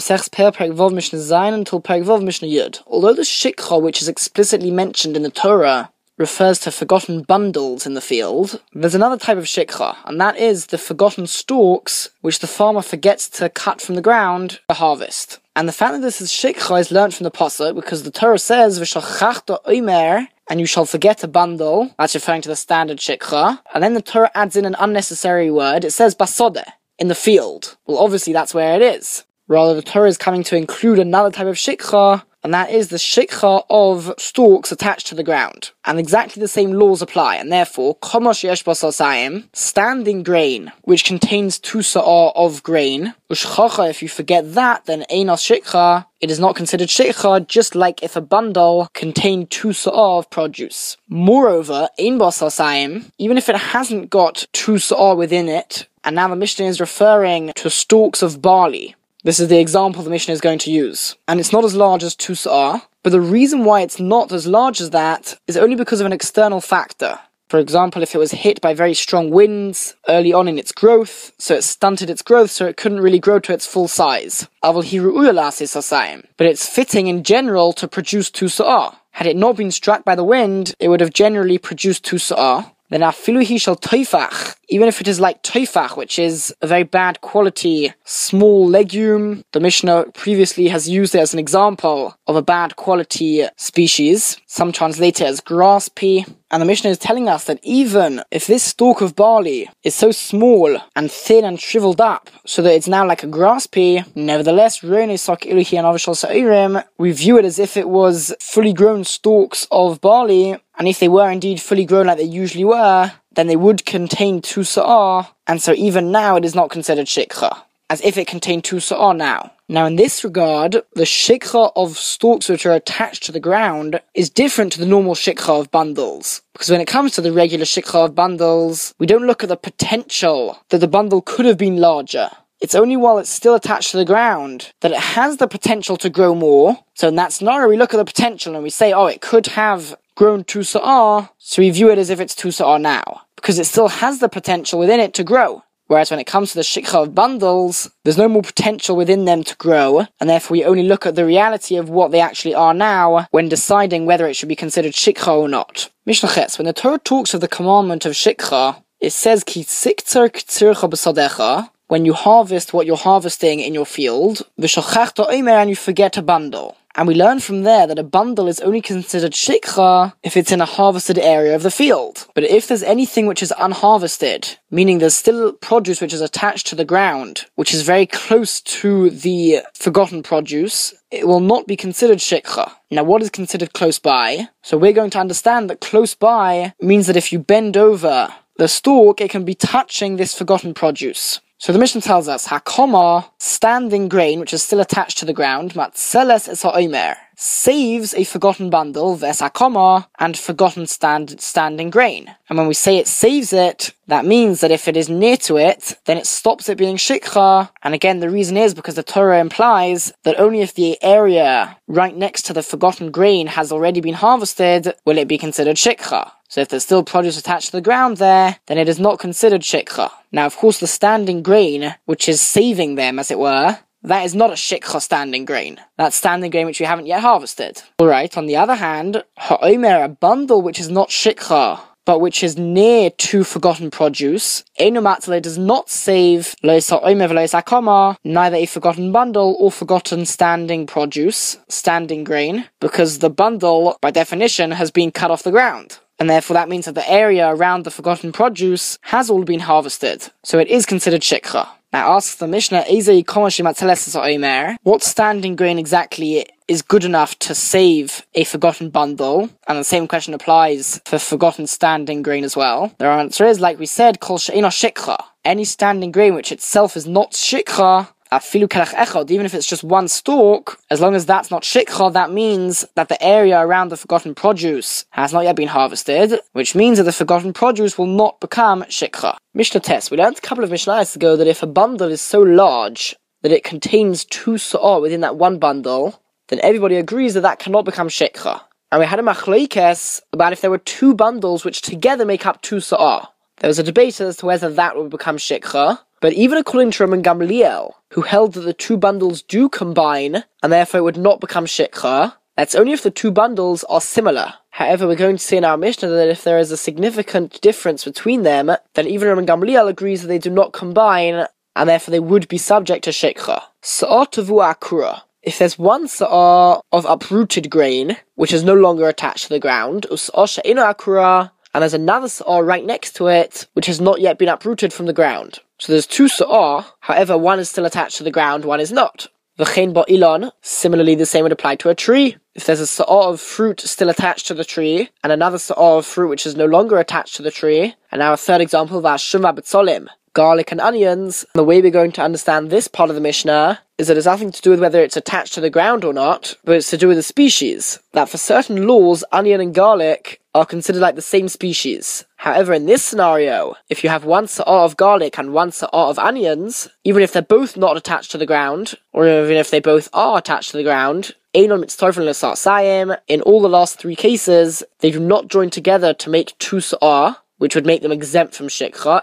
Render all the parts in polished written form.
Maseches Peah, Perek Vav, Mishnah Zayin until Perek Vav, Mishnah Yud. Although the shikha, which is explicitly mentioned in the Torah, refers to forgotten bundles in the field, there's another type of shikha, and that is the forgotten stalks which the farmer forgets to cut from the ground for harvest. And the fact that this is shikha is learnt from the pasuk because the Torah says, "V'shachachta omer," and you shall forget a bundle. That's referring to the standard shikha. And then the Torah adds in an unnecessary word. It says basodeh, in the field. Well, obviously that's where it is. Rather, the Torah is coming to include another type of shikha, and that is the shikha of stalks attached to the ground. And exactly the same laws apply, and therefore, komosh yesh basar saim, standing grain, which contains 2 sa'ah of grain, ushchacha, if you forget that, then einos shikha, it is not considered shikha, just like if a bundle contained 2 sa'ah of produce. Moreover, ein basar saim, even if it hasn't got 2 sa'ah within it, and now the Mishnah is referring to stalks of barley. This is the example the Mishnah is going to use. And it's not as large as 2 sa'ah, but the reason why it's not as large as that is only because of an external factor. For example, if it was hit by very strong winds early on in its growth, so it stunted its growth so it couldn't really grow to its full size. But it's fitting in general to produce 2 sa'ah. Had it not been struck by the wind, it would have generally produced 2 sa'ah. Then afilu hi shel toifach, even if it is like toifach, which is a very bad quality small legume. The Mishnah previously has used it as an example of a bad quality species. Some translate it as grass pea. And the Mishnah is telling us that even if this stalk of barley is so small and thin and shriveled up, so that it's now like a grass pea, nevertheless, we view it as if it was fully grown stalks of barley, and if they were indeed fully grown like they usually were, then they would contain 2 sa'ah, and so even now it is not considered shikha, as if it contained 2 sa'ah now. Now in this regard, the shikha of stalks which are attached to the ground is different to the normal shikha of bundles. Because when it comes to the regular shikha of bundles, we don't look at the potential that the bundle could have been larger. It's only while it's still attached to the ground that it has the potential to grow more. So in that scenario, we look at the potential and we say, oh, it could have grown 2 sa'ah, so we view it as if it's 2 sa'ah now, because it still has the potential within it to grow. Whereas when it comes to the shikha of bundles, there's no more potential within them to grow, and therefore we only look at the reality of what they actually are now when deciding whether it should be considered shikha or not. Mishnah Ches, when the Torah talks of the commandment of shikha, it says, Ki siktzar k'tzircha b'sadecha, when you harvest what you're harvesting in your field, v'shachachta omer, and you forget a bundle. And we learn from there that a bundle is only considered shikha if it's in a harvested area of the field. But if there's anything which is unharvested, meaning there's still produce which is attached to the ground, which is very close to the forgotten produce, it will not be considered shikha. Now what is considered close by? So we're going to understand that close by means that if you bend over the stalk, it can be touching this forgotten produce. So the Mishnah tells us, Hakoma, standing grain, which is still attached to the ground, Matzeles es ha'omer, saves a forgotten bundle, ves hakoma, and forgotten standing grain. And when we say it saves it, that means that if it is near to it, then it stops it being shikha. And again, the reason is because the Torah implies that only if the area right next to the forgotten grain has already been harvested, will it be considered shikha. So if there's still produce attached to the ground there, then it is not considered shikha. Now, of course, the standing grain, which is saving them, as it were, that is not a shikha standing grain. That's standing grain which we haven't yet harvested. Alright, on the other hand, ha'omer, a bundle which is not shikha, but which is near to forgotten produce, einu matzle, does not save lois ha'omer v'lois hakoma, neither a forgotten bundle or forgotten standing produce, standing grain, because the bundle, by definition, has been cut off the ground. And therefore that means that the area around the forgotten produce has all been harvested. So it is considered shikha. Now asks the Mishnah, what standing grain exactly is good enough to save a forgotten bundle? And the same question applies for forgotten standing grain as well. Their answer is, like we said, kol she'ena shikha. Any standing grain which itself is not shikha, afilu kelach echad, even if it's just one stalk, as long as that's not shikha, that means that the area around the forgotten produce has not yet been harvested, which means that the forgotten produce will not become shikha. Mishnah Tes, we learned a couple of Mishnahs ago that if a bundle is so large that it contains 2 sa'ah within that one bundle, then everybody agrees that that cannot become shikha. And we had a machlokes about if there were 2 bundles which together make up 2 sa'ah. There was a debate as to whether that would become shikha, But even according to Rabban Gamliel, who held that the two bundles do combine, and therefore it would not become shikha, that's only if the two bundles are similar. However, we're going to see in our Mishnah that if there is a significant difference between them, then even Rabban Gamliel agrees that they do not combine, and therefore they would be subject to shikha. Sa'ar tavua akura. If there's one sa'ar of uprooted grain, which is no longer attached to the ground, us'ar she'ena akura, and there's another sa'ar right next to it, which has not yet been uprooted from the ground. So there's two sa'ar, however one is still attached to the ground, one is not. V'chein ba'ilan, similarly the same would apply to a tree. If there's a sa'ar of fruit still attached to the tree, and another sa'ar of fruit which is no longer attached to the tree, and now a third example, v'ashuma b'tzolim, garlic and onions, the way we're going to understand this part of the Mishnah is that it's nothing to do with whether it's attached to the ground or not, but it's to do with the species. That for certain laws, onion and garlic are considered like the same species. However, in this scenario, if you have one sa'ar of garlic and one sa'ar of onions, even if they're both not attached to the ground, or even if they both are attached to the ground, in all the last three cases, they do not join together to make two sa'ar, which would make them exempt from shikha.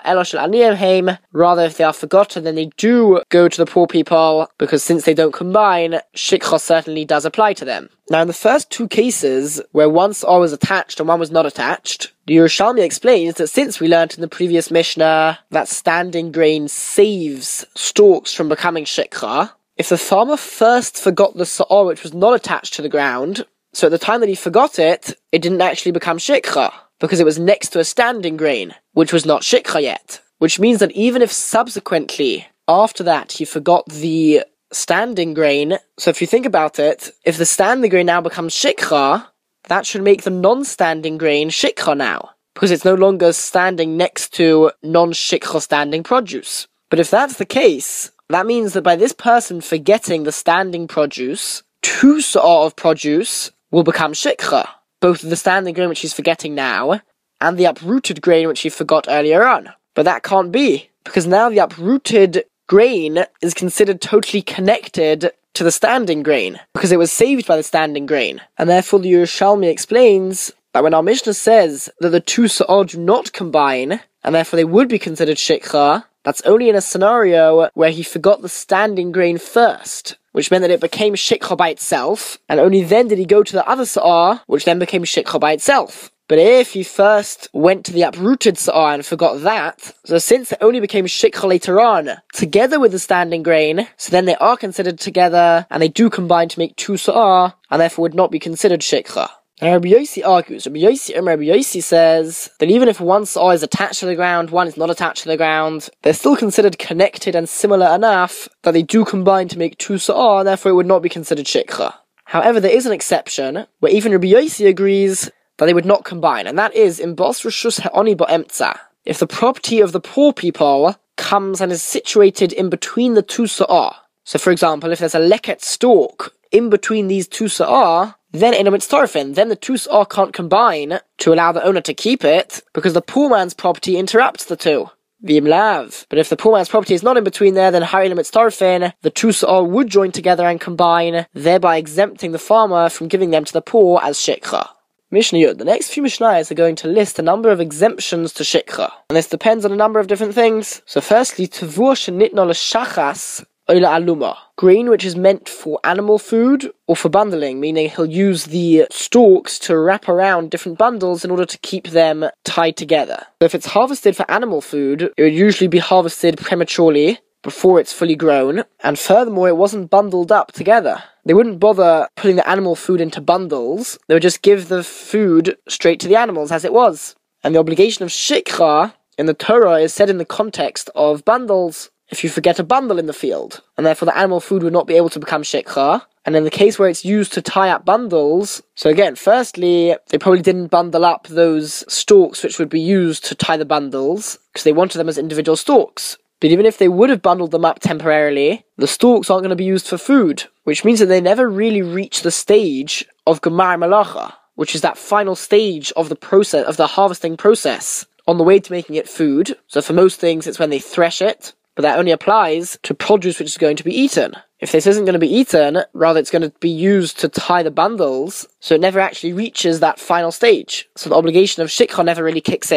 Rather, if they are forgotten, then they do go to the poor people, because since they don't combine, shikha certainly does apply to them. Now, in the first two cases, where one sa'ar was attached and one was not attached, the Yerushalmi explains that since we learnt in the previous Mishnah that standing grain saves stalks from becoming shikha, if the farmer first forgot the sa'ar which was not attached to the ground, so at the time that he forgot it, it didn't actually become shikha, because it was next to a standing grain, which was not shikha yet. Which means that even if subsequently, after that, he forgot the standing grain, so if you think about it, if the standing grain now becomes shikha, that should make the non-standing grain shikha now, because it's no longer standing next to non-shikha standing produce. But if that's the case, that means that by this person forgetting the standing produce, two sa'ar of produce will become shikha. Both the standing grain which he's forgetting now, and the uprooted grain which he forgot earlier on. But that can't be, because now the uprooted grain is considered totally connected to the standing grain, because it was saved by the standing grain. And therefore the Yerushalmi explains that when our Mishnah says that the two sa'ar do not combine, and therefore they would be considered shikha, that's only in a scenario where he forgot the standing grain first, which meant that it became shikha by itself, and only then did he go to the other sa'ar, which then became shikha by itself. But if he first went to the uprooted sa'ar and forgot that, so since it only became shikha later on, together with the standing grain, so then they are considered together, and they do combine to make two sa'ar, and therefore would not be considered shikha. And Rabbi Yossi argues. Rabbi Yossi says that even if one sa'ar is attached to the ground, one is not attached to the ground, they're still considered connected and similar enough that they do combine to make two sa'ar, and therefore it would not be considered shikha. However, there is an exception, where even Rabbi Yossi agrees that they would not combine, and that is in Bos Rishus Ha'oni Ba'emtza. If the property of the poor people comes and is situated in between the two sa'ar. So for example, if there's a leket stalk in between these two sa'ar, then in a mitztorfin, then the two sa'ar can't combine to allow the owner to keep it, because the poor man's property interrupts the two. V'imlav. But if the poor man's property is not in between there, then Hari mitztorfin, the two sa'ar would join together and combine, thereby exempting the farmer from giving them to the poor as shikha. Mishnah Yud. The next few Mishnayos are going to list a number of exemptions to shikha, and this depends on a number of different things. So firstly, tavur shenitno l'shachas oila aluma, grain which is meant for animal food or for bundling, meaning he'll use the stalks to wrap around different bundles in order to keep them tied together. So if it's harvested for animal food, it would usually be harvested prematurely, before it's fully grown, and furthermore it wasn't bundled up together. They wouldn't bother putting the animal food into bundles, they would just give the food straight to the animals as it was. And the obligation of shikha in the Torah is said in the context of bundles. If you forget a bundle in the field, and therefore the animal food would not be able to become shikha, and in the case where it's used to tie up bundles, so again, firstly, they probably didn't bundle up those stalks which would be used to tie the bundles, because they wanted them as individual stalks. But even if they would have bundled them up temporarily, the stalks aren't going to be used for food, which means that they never really reach the stage of Gemar Malacha, which is that final stage of the process, of the harvesting process, on the way to making it food. So for most things, it's when they thresh it, but that only applies to produce which is going to be eaten. If this isn't going to be eaten, rather it's going to be used to tie the bundles, so it never actually reaches that final stage. So the obligation of shikha never really kicks in.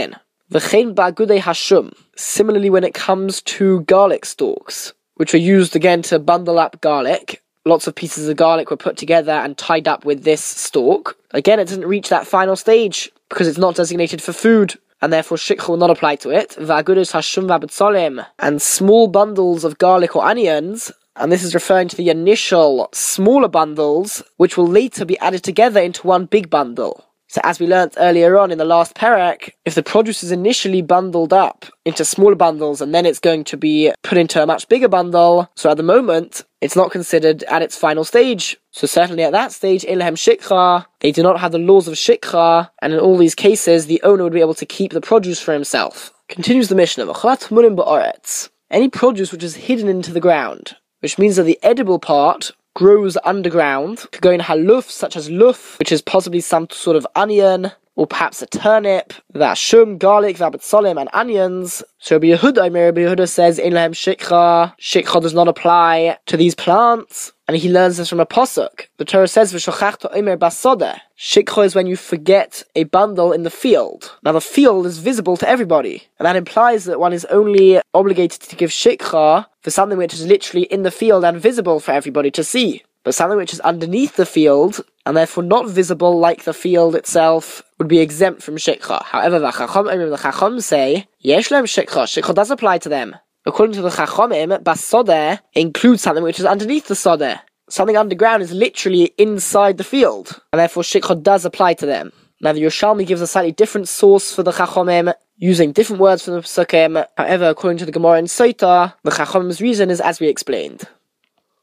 V'chein ba'agudei hashum. Similarly, when it comes to garlic stalks, which are used again to bundle up garlic, lots of pieces of garlic were put together and tied up with this stalk. Again, it doesn't reach that final stage because it's not designated for food, and therefore shikha will not apply to it. V'agudei hashum v'abetzolim. And small bundles of garlic or onions, and this is referring to the initial smaller bundles, which will later be added together into one big bundle. So as we learnt earlier on in the last parak, if the produce is initially bundled up into smaller bundles and then it's going to be put into a much bigger bundle, so at the moment, it's not considered at its final stage. So certainly at that stage, Ilhem Shikha, they do not have the laws of Shikha, and in all these cases, the owner would be able to keep the produce for himself. Continues the Mishnah, any produce which is hidden into the ground, which means that the edible part grows underground, could go in haluf, such as luf, which is possibly some sort of onion, or perhaps a turnip, v'ashum, garlic, v'abetzolim, and onions. So Rabbi Yehuda says, in lahem shikha does not apply to these plants, and he learns this from a pasuk. The Torah says, v'shochachta omer basodeh. Shikha is when you forget a bundle in the field. Now the field is visible to everybody, and that implies that one is only obligated to give shikha for something which is literally in the field and visible for everybody to see. But something which is underneath the field, and therefore not visible like the field itself, would be exempt from shikha. However, the Chacham say, yesh lehem shikha does apply to them. According to the Chachamim, basodeh includes something which is underneath the sodeh. Something underground is literally inside the field, and therefore shikha does apply to them. Now the Yerushalmi gives a slightly different source for the Chachamim, using different words from the Pesukim. However, according to the Gemara in Sota, the Chachamim's reason is as we explained.